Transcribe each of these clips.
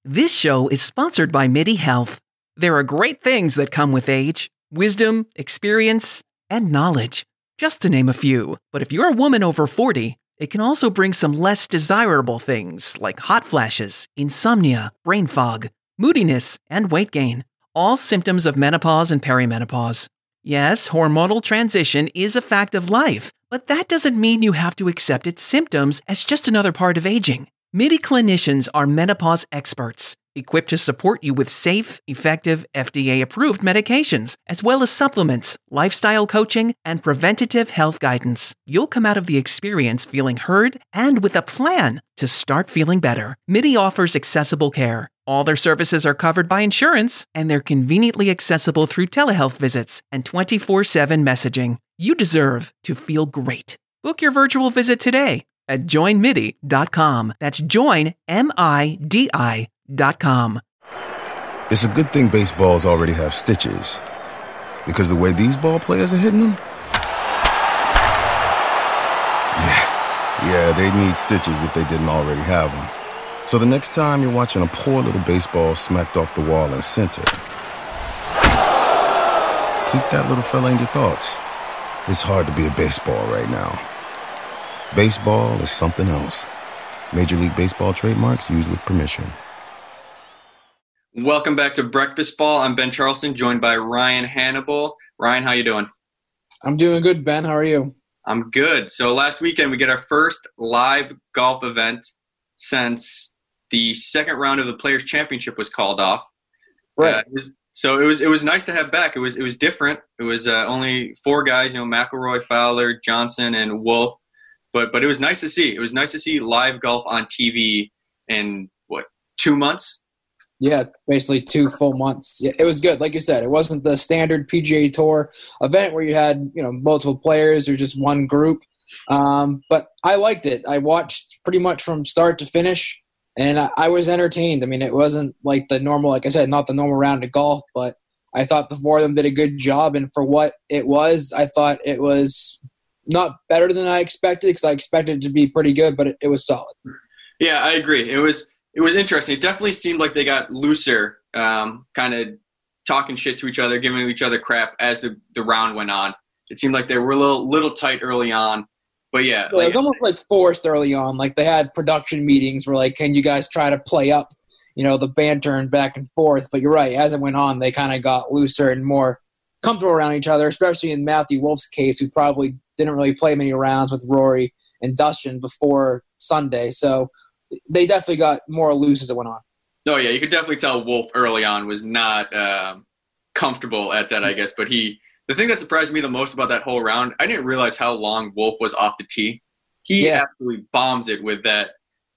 This show is sponsored by MIDI Health. There are great things that come with age: wisdom, experience, and knowledge, just to name a few. But if you're a woman over 40, it can also bring some less desirable things like hot flashes, insomnia, brain fog, moodiness, and weight gain. All symptoms of menopause and perimenopause. Yes, hormonal transition is a fact of life, but that doesn't mean you have to accept its symptoms as just another part of aging. MIDI clinicians are menopause experts, equipped to support you with safe, effective, FDA-approved medications, as well as supplements, lifestyle coaching, and preventative health guidance. You'll come out of the experience feeling heard and with a plan to start feeling better. MIDI offers accessible care. All their services are covered by insurance, and they're conveniently accessible through telehealth visits and 24/7 messaging. You deserve to feel great. Book your virtual visit today at joinmidi.com. That's joinmidi.com. It's a good thing baseballs already have stitches, because the way these ball players are hitting them, yeah, they need stitches if they didn't already have them. So the next time you're watching a poor little baseball smacked off the wall in center, keep that little fella in your thoughts. It's hard to be a baseball right now. Baseball is something else. Major League Baseball trademarks used with permission. Welcome back to Breakfast Ball. I'm Ben Charleston, joined by Ryan Hannibal. Ryan, how you doing? I'm doing good, Ben. How are you? I'm good. So last weekend we get our first live golf event since the second round of the Players' Championship was called off. Right. It was nice to have back. It was different. It was only four guys, McIlroy, Fowler, Johnson, and Wolff. But it was nice to see. It was nice to see live golf on TV in, 2 months? Yeah, basically 2 full months. Yeah, it was good. Like you said, it wasn't the standard PGA Tour event where you had, multiple players or just one group. But I liked it. I watched pretty much from start to finish, and I was entertained. I mean, it wasn't like the normal, like I said, not the normal round of golf, but I thought the four of them did a good job. And for what it was, I thought it was not better than I expected, because I expected it to be pretty good, but it was solid. Yeah, I agree. It was interesting. It definitely seemed like they got looser, kind of talking shit to each other, giving each other crap as the round went on. It seemed like they were a little tight early on. But yeah. It was almost like forced early on. Like they had production meetings where like, can you guys try to play up, the banter and back and forth? But you're right. As it went on, they kind of got looser and more comfortable around each other, especially in Matthew Wolff's case, who probably didn't really play many rounds with Rory and Dustin before Sunday. So they definitely got more loose as it went on. Oh, yeah, you could definitely tell Wolff early on was not comfortable at that, I guess. But the thing that surprised me the most about that whole round, I didn't realize how long Wolff was off the tee. He absolutely bombs it with that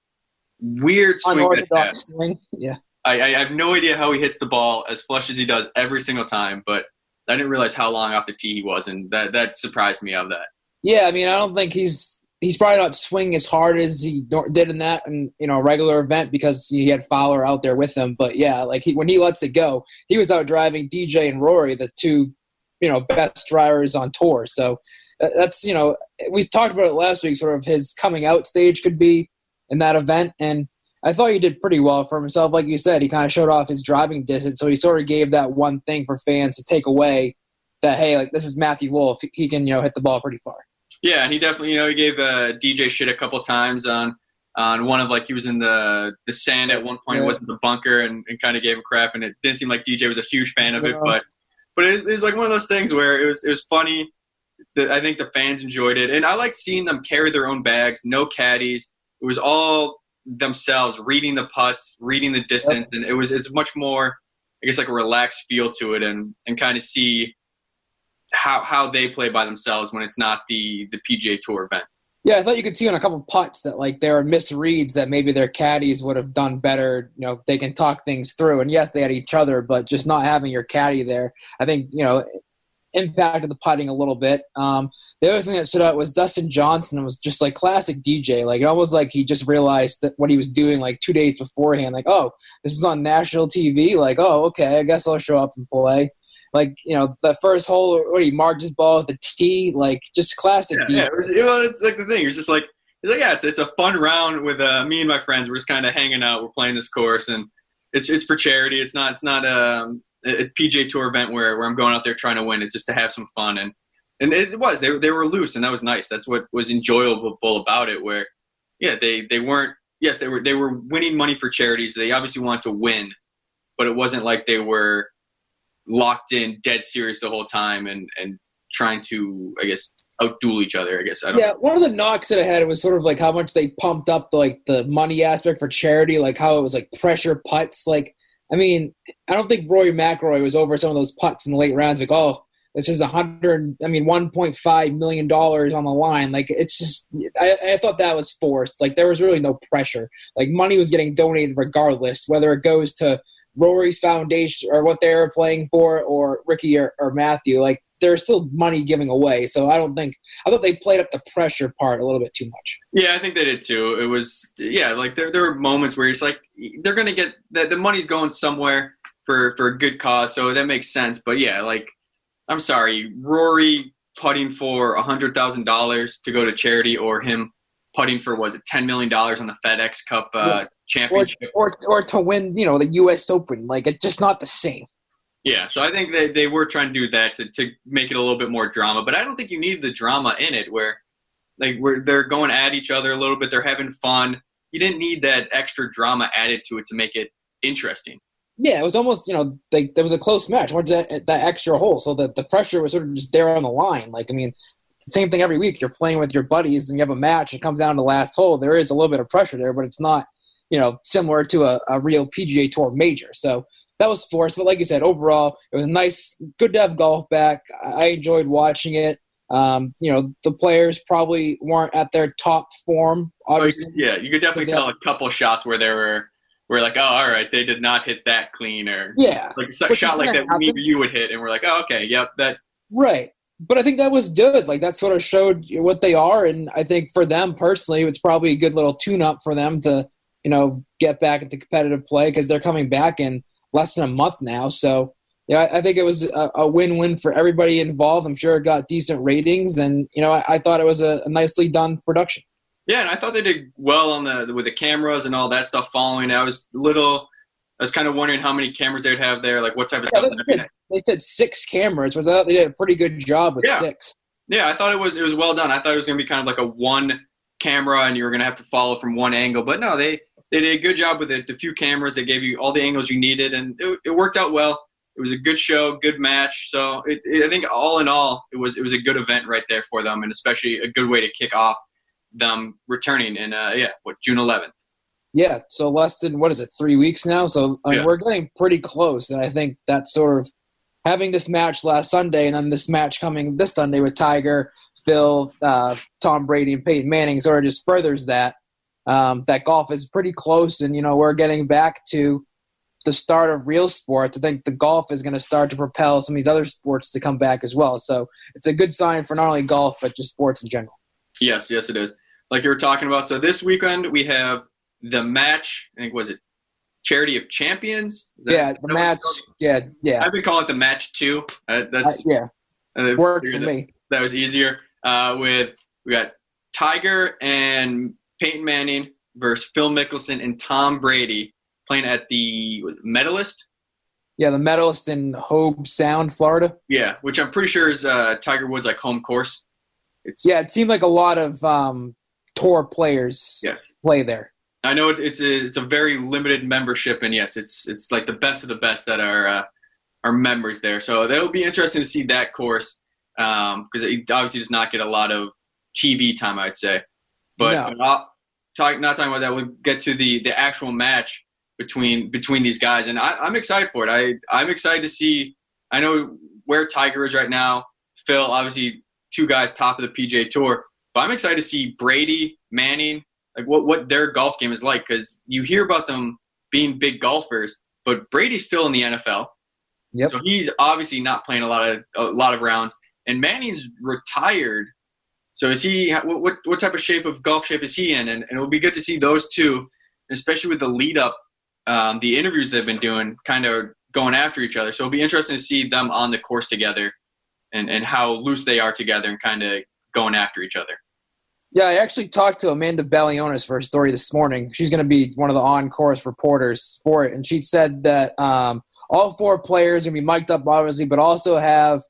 weird swing. Unorthodox swing. Yeah. I have no idea how he hits the ball as flush as he does every single time, but I didn't realize how long off the tee he was, and that surprised me of that. Yeah, I mean, I don't think he's probably not swinging as hard as he did in that, and a regular event, because he had Fowler out there with him. But yeah, like when he lets it go, he was out driving DJ and Rory, the two, best drivers on tour. So that's we talked about it last week. Sort of his coming out stage could be in that event, and I thought he did pretty well for himself. Like you said, he kind of showed off his driving distance, so he sort of gave that one thing for fans to take away, that, hey, like, this is Matthew Wolff. He can, hit the ball pretty far. Yeah, and he definitely, he gave DJ shit a couple times on one of, he was in the sand at one point. It wasn't the bunker, and kind of gave him crap, and it didn't seem like DJ was a huge fan of it. But it was like one of those things where it was funny. I think the fans enjoyed it. And I like seeing them carry their own bags, no caddies. It was all themselves reading the putts, reading the distance, and it's much more, I guess, like a relaxed feel to it, and kind of see how they play by themselves when it's not the PGA Tour event. Yeah, I thought you could see on a couple putts that there are misreads that maybe their caddies would have done better. They can talk things through, and yes, they had each other, but just not having your caddy there, I think impacted the putting a little bit. The other thing that stood out was Dustin Johnson was just classic DJ. It almost like he just realized that what he was doing 2 days beforehand. Oh, this is on national TV. Oh, okay, I guess I'll show up and play. The first hole, he marked his ball at the tee, just classic DJ. Yeah, it's the thing. It's just it's a fun round with me and my friends. We're just kind of hanging out. We're playing this course, and it's for charity. It's not a PGA Tour event where I'm going out there trying to win. It's just to have some fun, and it was they were loose, and that was nice. That's what was enjoyable about it. Where they weren't. Yes, they were winning money for charities. They obviously wanted to win, but it wasn't like they were locked in, dead serious the whole time, and trying to, I guess, outduel each other. I guess I don't. Yeah, one of the knocks that I had was sort of like how much they pumped up the money aspect for charity, like how it was like pressure putts. Like, I mean, I don't think Rory McIlroy was over some of those putts in the late rounds. Like, oh, this is $1.5 million on the line. Like, it's just, I thought that was forced. Like, there was really no pressure. Like, money was getting donated regardless, whether it goes to Rory's foundation or what they were playing for, or Ricky or Matthew. Like, there's still money giving away. So I thought they played up the pressure part a little bit too much. Yeah, I think they did too. It was, like there were moments where it's like, they're going to get, the money's going somewhere for a good cause. So that makes sense. But yeah, like, I'm sorry, Rory putting for $100,000 to go to charity, or him putting for, was it $10 million on the FedEx Cup championship? Or to win, the U.S. Open. Like, it's just not the same. Yeah, so I think they were trying to do that to make it a little bit more drama, but I don't think you need the drama in it where they're going at each other a little bit, they're having fun. You didn't need that extra drama added to it to make it interesting. Yeah, it was almost, there was a close match. What's that extra hole? So the pressure was sort of just there on the line. Like, I mean, same thing every week. You're playing with your buddies and you have a match. It comes down to the last hole. There is a little bit of pressure there, but it's not, similar to a real PGA Tour major. So that was forced. But like you said, overall, it was nice, good to have golf back. I enjoyed watching it. The players probably weren't at their top form, obviously. Yeah, you could definitely tell a couple shots where they were like, oh, all right, they did not hit that clean, or like a shot like that maybe you would hit, and we're like, oh, okay, yep, that. Right. But I think that was good. Like, that sort of showed what they are, and I think for them personally, it's probably a good little tune-up for them to, get back into competitive play, because they're coming back in less than a month now. So, I think it was a win-win for everybody involved. I'm sure it got decent ratings, and, I thought it was a nicely done production. Yeah, and I thought they did well with the cameras and all that stuff following. I was kind of wondering how many cameras they would have there, like what type of stuff. They said 6 cameras, which I thought they did a pretty good job with 6. Yeah, I thought it was well done. I thought it was going to be kind of like a one camera, and you were going to have to follow from one angle. But no, they did a good job with it. The few cameras, they gave you all the angles you needed, and it worked out well. It was a good show, good match. So I think all in all, it was a good event right there for them, and especially a good way to kick off them returning in June 11th. Yeah, so less than 3 weeks now. So we're getting pretty close, and I think that sort of having this match last Sunday and then this match coming this Sunday with Tiger, Phil, Tom Brady, and Peyton Manning sort of just furthers that golf is pretty close, and we're getting back to the start of real sports. I think the golf is going to start to propel some of these other sports to come back as well. So it's a good sign for not only golf but just sports in general. Yes, it is. Like you were talking about. So this weekend we have the match. I think was it Charity of Champions? The match. Yeah. I've been calling it the match 2. That's worked for me. That was easier. We got Tiger and Peyton Manning versus Phil Mickelson and Tom Brady playing at the Medalist. Yeah, the Medalist in Hobe Sound, Florida. Yeah, which I'm pretty sure is Tiger Woods' home course. It seemed like a lot of tour players play there. I know it's a very limited membership, and yes, it's like the best of the best that are members there. So that'll be interesting to see that course, because it obviously does not get a lot of TV time, I'd say. But not talking about that. We'll get to the actual match between these guys, and I'm excited for it. I'm excited to see. I know where Tiger is right now. Phil, obviously, 2 guys top of the PGA Tour. But I'm excited to see Brady, Manning, like what their golf game is like, because you hear about them being big golfers, but Brady's still in the NFL. Yep. So he's obviously not playing a lot of rounds, and Manning's retired. So is he? What type of golf shape is he in? And it will be good to see those two, especially with the lead up, the interviews they've been doing, kind of going after each other. So it'll be interesting to see them on the course together, and how loose they are together and kind of going after each other. Yeah, I actually talked to Amanda Balionis for a story this morning. She's going to be one of the on-course reporters for it, and she said that all 4 players are going to be mic'd up, obviously, but also have,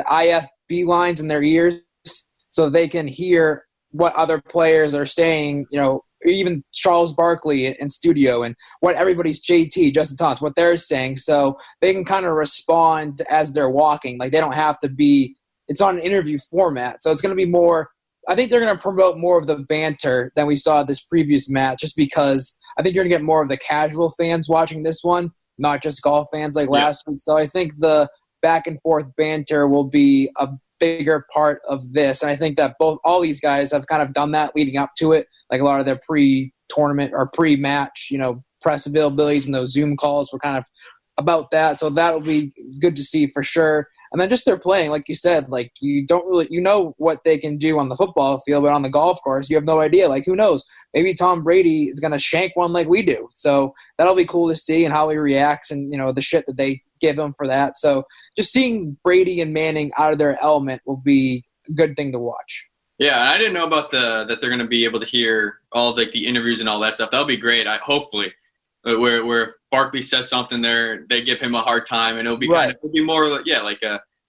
IFB lines in their ears so they can hear what other players are saying, even Charles Barkley in studio and what everybody's JT, Justin Thomas, what they're saying, so they can kind of respond as they're walking. Like, they don't have to be – it's on an interview format, so it's going to be more – I think they're going to promote more of the banter than we saw this previous match, just because I think you're going to get more of the casual fans watching this one, not just golf fans like last week. So I think the back and forth banter will be a bigger part of this. And I think that all these guys have kind of done that leading up to it, like a lot of their pre-tournament or pre-match, press availabilities and those Zoom calls were kind of about that. So that'll be good to see for sure. And then just they're playing, like you said, like you don't really, what they can do on the football field, but on the golf course, you have no idea. Like, who knows? Maybe Tom Brady is going to shank one like we do. So that'll be cool to see and how he reacts and, the shit that they give him for that. So just seeing Brady and Manning out of their element will be a good thing to watch. Yeah, and I didn't know about that they're going to be able to hear all the interviews and all that stuff. That'll be great, hopefully. Where if Barkley says something there, they give him a hard time, and it'll be it'll be more like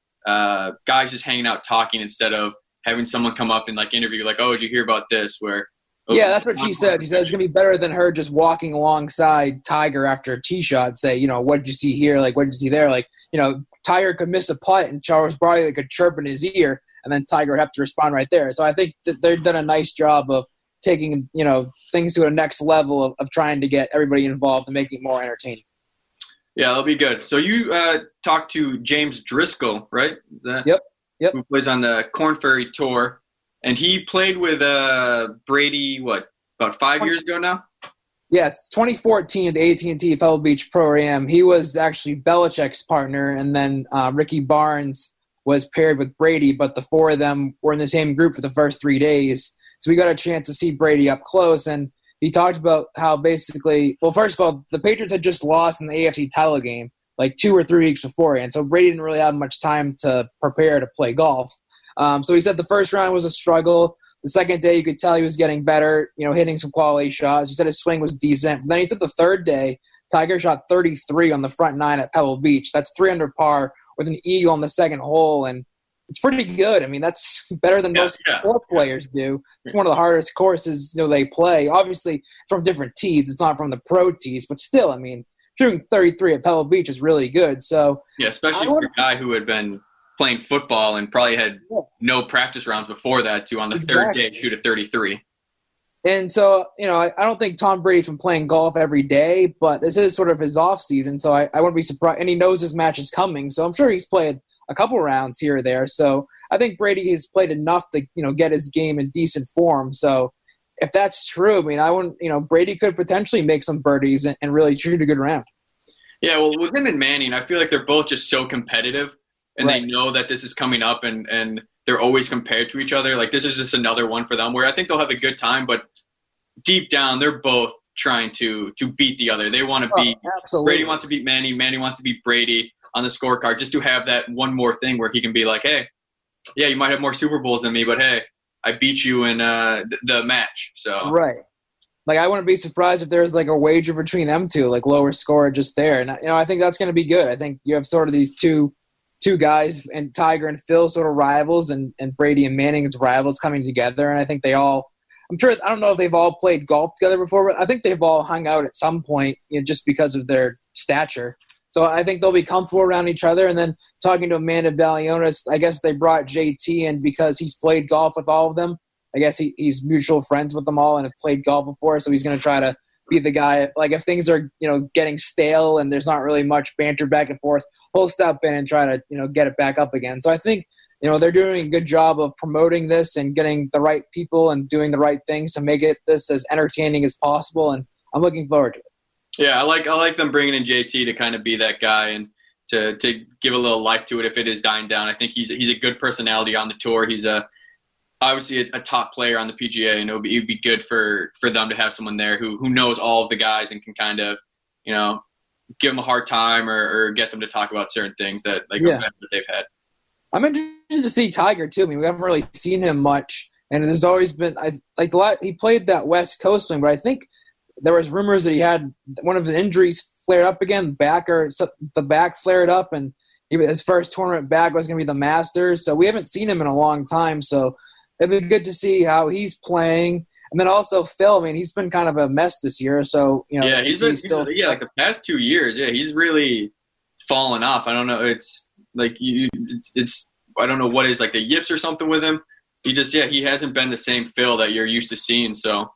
a guys just hanging out talking instead of having someone come up and like interview, like, oh, did you hear about this? That's what she said. She said it's gonna be better than her just walking alongside Tiger after a tee shot, say, what did you see here? Like, what did you see there? Like, Tiger could miss a putt and Charles Barkley could chirp in his ear, and then Tiger would have to respond right there. So I think that they've done a nice job of taking, things to a next level of trying to get everybody involved and making it more entertaining. Yeah, that'll be good. So you talked to James Driscoll, right? Is that Yep. Who plays on the Korn Ferry Tour. And he played with Brady, about 5 years ago now? Yeah, it's 2014 at the AT&T Pebble Beach Pro-Am. He was actually Belichick's partner, and then Ricky Barnes was paired with Brady, but the 4 of them were in the same group for the first 3 days. So we got a chance to see Brady up close, and he talked about how basically – well, first of all, the Patriots had just lost in the AFC title game like 2 or 3 weeks beforehand, so Brady didn't really have much time to prepare to play golf. So he said the first round was a struggle. The second day, you could tell he was getting better, hitting some quality shots. He said his swing was decent. But then he said the third day, Tiger shot 33 on the front 9 at Pebble Beach. That's 3 under par with an eagle on the second hole, and it's pretty good. I mean, that's better than most golf players do. It's one of the hardest courses they play. Obviously, from different tees. It's not from the pro tees, but still, I mean, shooting 33 at Pebble Beach is really good. So yeah, especially for a guy who had been playing football and probably had no practice rounds before that to on the third day shoot a 33. And so, I don't think Tom Brady's been playing golf every day, but this is sort of his off season. So I wouldn't be surprised. And he knows his match is coming. So I'm sure he's played a couple rounds here or there. So I think Brady has played enough to, get his game in decent form. So if that's true, I mean, I wouldn't, Brady could potentially make some birdies and really shoot a good round. Yeah. Well, with him and Manning, I feel like they're both just so competitive and they know that this is coming up and they're always compared to each other. Like this is just another one for them where I think they'll have a good time, but deep down, they're both trying to beat the other. They want to beat Brady wants to beat Manning. Manning wants to beat Brady on the scorecard just to have that one more thing where he can be like, hey, yeah, you might have more Super Bowls than me, but hey, I beat you in the match. So right. Like I wouldn't be surprised if there's like a wager between them two, like lower score just there. And I think that's going to be good. I think you have sort of these two guys, and Tiger and Phil sort of rivals, and Brady and Manning as rivals coming together. And I think they all, I'm sure, I don't know if they've all played golf together before, but I think they've all hung out at some point, just because of their stature. So I think they'll be comfortable around each other. And then talking to Amanda Balionis, I guess they brought JT in because he's played golf with all of them. I guess he's mutual friends with them all and have played golf before, so he's going to try to be the guy. Like if things are, getting stale and there's not really much banter back and forth, he'll step in and try to, get it back up again. So I think, they're doing a good job of promoting this and getting the right people and doing the right things to make this as entertaining as possible. And I'm looking forward to it. Yeah, I like them bringing in JT to kind of be that guy and to give a little life to it if it is dying down. I think he's a good personality on the tour. He's obviously a top player on the PGA, and it'd be good for them to have someone there who knows all of the guys and can kind of, give them a hard time or get them to talk about certain things that they've had. I'm interested to see Tiger too. I mean, we haven't really seen him much And there's always been he played that West Coast wing, but I think there was rumors that he had one of the injuries flared up again, the back flared up, and his first tournament back was going to be the Masters. So we haven't seen him in a long time. So it'd be good to see how he's playing. And then also Phil, I mean, he's been kind of a mess this year. So, yeah, he's like the past 2 years. Yeah, he's really fallen off. I don't know. It's like I don't know what is like the yips or something with him. He hasn't been the same Phil that you're used to seeing. So,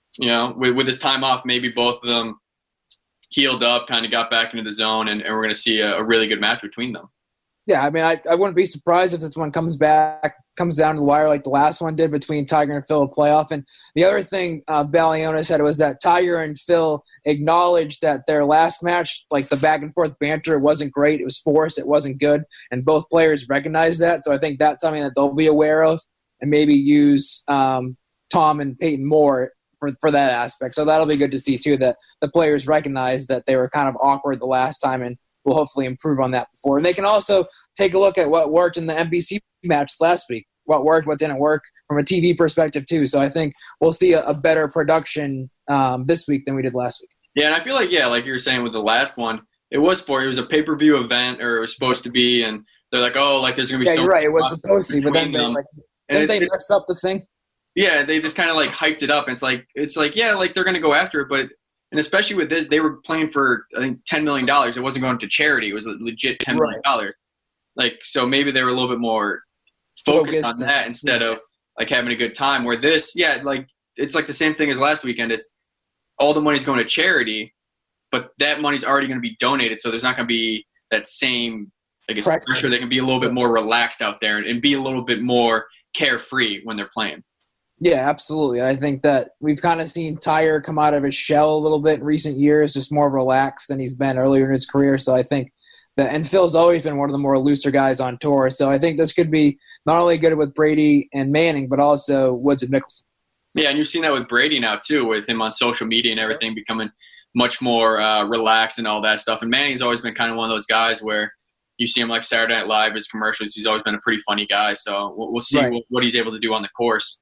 with his time off, maybe both of them healed up, kind of got back into the zone, and we're going to see a really good match between them. Yeah, I mean, I wouldn't be surprised if this one comes down to the wire like the last one did between Tiger and Phil a playoff. And the other thing Baliona said was that Tiger and Phil acknowledged that their last match, like the back and forth banter, wasn't great. It was forced. It wasn't good. And both players recognized that. So I think that's something that they'll be aware of and maybe use Tom and Peyton more for that aspect. So that'll be good to see, too, that the players recognize that they were kind of awkward the last time and will hopefully improve on that before. And they can also take a look at what worked in the NBC match last week, what worked, what didn't work from a TV perspective too. So I think we'll see a better production this week than we did last week. Yeah, and I feel like, like you were saying with the last one, it was a pay-per-view event, or it was supposed to be, and they're like, oh, like there's going to be you're right, it was supposed to be, but then they messed up the thing. Yeah, they just kind of like hyped it up. And it's like yeah, like they're going to go after it, but and especially with this, they were playing for, I think, $10 million. It wasn't going to charity. It was legit $10 million. Like, so maybe they were a little bit more focused on that instead of, like, having a good time. Where this, like, it's like the same thing as last weekend. It's all the money's going to charity, but that money's already going to be donated, so there's not going to be that same, I guess, pressure. They can be a little bit more relaxed out there and be a little bit more carefree when they're playing. Yeah, absolutely. I think that we've kind of seen Tiger come out of his shell a little bit in recent years, just more relaxed than he's been earlier in his career. So I think that, and Phil's always been one of the more looser guys on tour. So I think this could be not only good with Brady and Manning, but also Woods and Mickelson. Yeah, and you've seen that with Brady now too, with him on social media and everything becoming much more relaxed and all that stuff. And Manning's always been kind of one of those guys where you see him like Saturday Night Live, his commercials. He's always been a pretty funny guy. So we'll see what he's able to do on the course.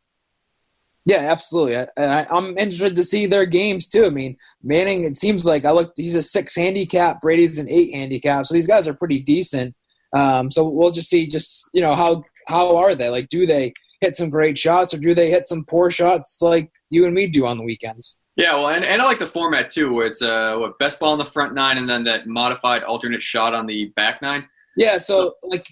Yeah, absolutely. I'm interested to see their games too. I mean, Manning, it seems like he's a 6 handicap. Brady's an 8 handicap. So these guys are pretty decent. So we'll just see how are they? Like, do they hit some great shots or do they hit some poor shots like you and me do on the weekends? Yeah, well, and I like the format too, where it's best ball on the front 9 and then that modified alternate shot on the back 9. Yeah, so like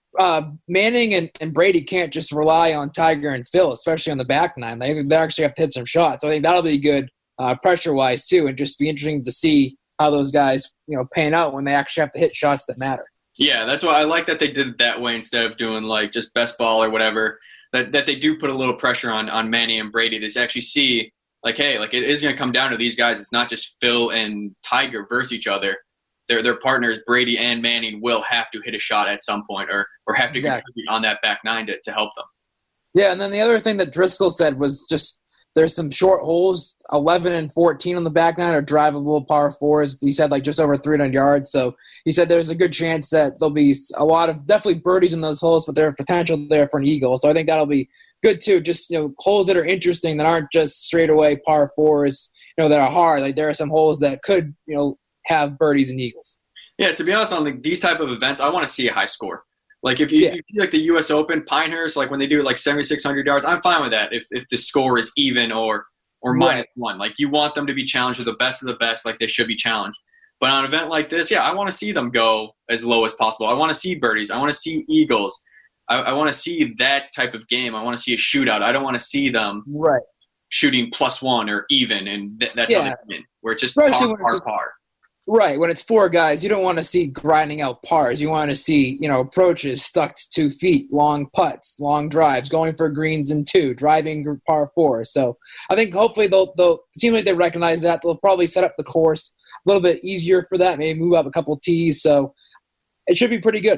Manning and Brady can't just rely on Tiger and Phil, especially on the back 9. They actually have to hit some shots. So I think that'll be good pressure-wise too, and just be interesting to see how those guys pan out when they actually have to hit shots that matter. Yeah, that's why I like that they did it that way instead of doing like just best ball or whatever. That they do put a little pressure on Manning and Brady to actually see like, hey, like it is going to come down to these guys. It's not just Phil and Tiger versus each other. Their partners, Brady and Manning, will have to hit a shot at some point or have to contribute on that back 9 to help them. Yeah, and then the other thing that Driscoll said was just there's some short holes, 11 and 14 on the back 9 are drivable par 4s. He said like just over 300 yards. So he said there's a good chance that there'll be a lot of definitely birdies in those holes, but there's potential there for an eagle. So I think that'll be good too. Just holes that are interesting that aren't just straight away par 4s, that are hard. Like there are some holes that could have birdies and eagles. Yeah, to be honest, on these type of events, I want to see a high score. Like if you see like the U.S. Open, Pinehurst, like when they do like 7,600 yards, I'm fine with that. If the score is even or -1, like you want them to be challenged with the best of the best, like they should be challenged. But on an event like this, I want to see them go as low as possible. I want to see birdies. I want to see eagles. I want to see that type of game. I want to see a shootout. I don't want to see them shooting +1 or even, and that's how they win. Where it's just par. Right. When it's 4 guys, you don't want to see grinding out pars. You want to see, approaches stuck to 2 feet, long putts, long drives, going for greens in 2, driving par 4. So I think hopefully they'll seem like they recognize that. They'll probably set up the course a little bit easier for that, maybe move up a couple tees. So it should be pretty good.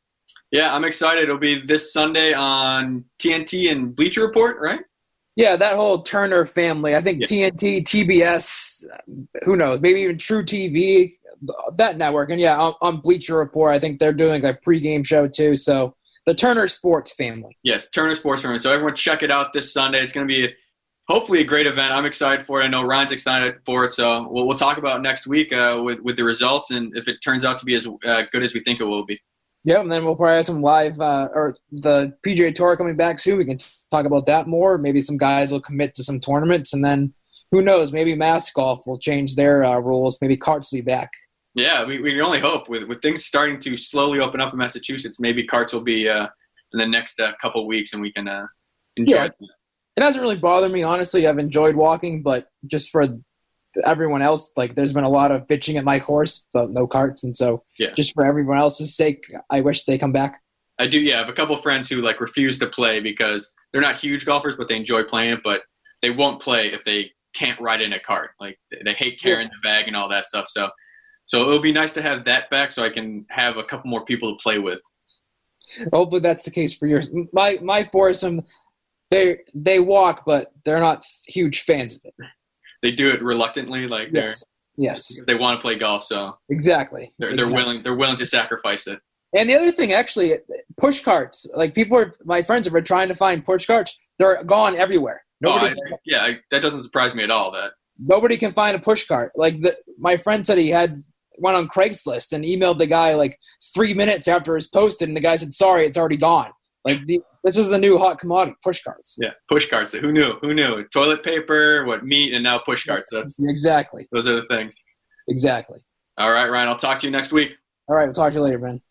Yeah, I'm excited. It'll be this Sunday on TNT and Bleacher Report, right? Yeah, that whole Turner family. I think TNT, TBS, who knows, maybe even True TV, that network. And on Bleacher Report, I think they're doing a pregame show too. So the Turner Sports family. Yes, Turner Sports family. So everyone check it out this Sunday. It's going to be hopefully a great event. I'm excited for it. I know Ryan's excited for it. So we'll talk about next week with the results and if it turns out to be as good as we think it will be. Yeah, and then we'll probably have some live or the PGA Tour coming back soon. We can talk about that more. Maybe some guys will commit to some tournaments, and then who knows? Maybe Mass Golf will change their rules. Maybe carts will be back. Yeah, we can only hope with things starting to slowly open up in Massachusetts. Maybe carts will be in the next couple of weeks, and we can enjoy. Yeah, it doesn't really bother me, honestly. I've enjoyed walking, but just for everyone else, like there's been a lot of bitching at my course about no carts, and so just for everyone else's sake, I wish they come back. I do. Yeah, I have a couple of friends who like refuse to play because they're not huge golfers, but they enjoy playing it. But they won't play if they can't ride in a cart. Like they hate carrying the bag and all that stuff. So it'll be nice to have that back, so I can have a couple more people to play with. Hopefully that's the case for yours. My foursome, they walk, but they're not huge fans of it. They do it reluctantly, like yes, they want to play golf, so exactly. They're willing to sacrifice it. And the other thing, actually, push carts. Like my friends have been trying to find push carts. They're gone everywhere. That doesn't surprise me at all. That nobody can find a push cart. Like my friend said, he had one on Craigslist and emailed the guy like 3 minutes after it was posted, and the guy said, "Sorry, it's already gone." Like this is the new hot commodity, push carts. Yeah, push carts. Who knew? Toilet paper, meat, and now push carts. That's exactly. Those are the things. Exactly. All right, Ryan. I'll talk to you next week. All right, we'll talk to you later, Ben.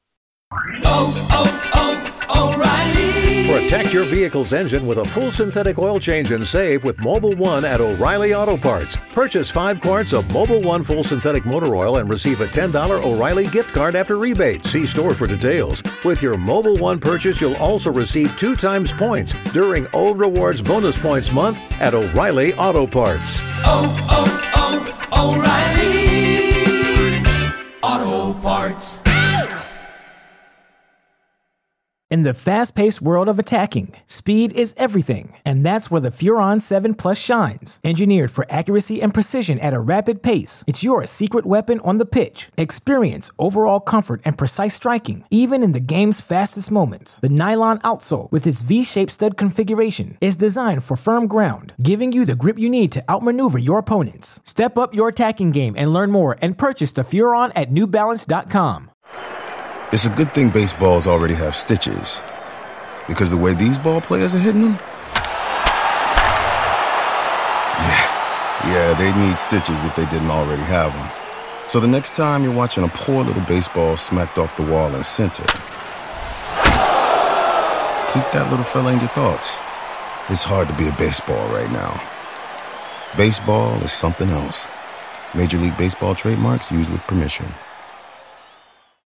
O'Reilly. Protect your vehicle's engine with a full synthetic oil change and save with Mobil 1 at O'Reilly Auto Parts. Purchase 5 quarts of Mobil 1 full synthetic motor oil and receive a $10 O'Reilly gift card after rebate. See store for details. With your Mobil 1 purchase, you'll also receive 2 times points during O Rewards Bonus Points Month at O'Reilly Auto Parts. O'Reilly Auto Parts. In the fast-paced world of attacking, speed is everything, and that's where the Furon 7 Plus shines. Engineered for accuracy and precision at a rapid pace, it's your secret weapon on the pitch. Experience overall comfort and precise striking, even in the game's fastest moments. The nylon outsole, with its V-shaped stud configuration, is designed for firm ground, giving you the grip you need to outmaneuver your opponents. Step up your attacking game and learn more and purchase the Furon at NewBalance.com. It's a good thing baseballs already have stitches, because the way these ball players are hitting them, yeah, they'd need stitches if they didn't already have them. So the next time you're watching a poor little baseball smacked off the wall in center, keep that little fella in your thoughts. It's hard to be a baseball right now. Baseball is something else. Major League Baseball trademarks used with permission.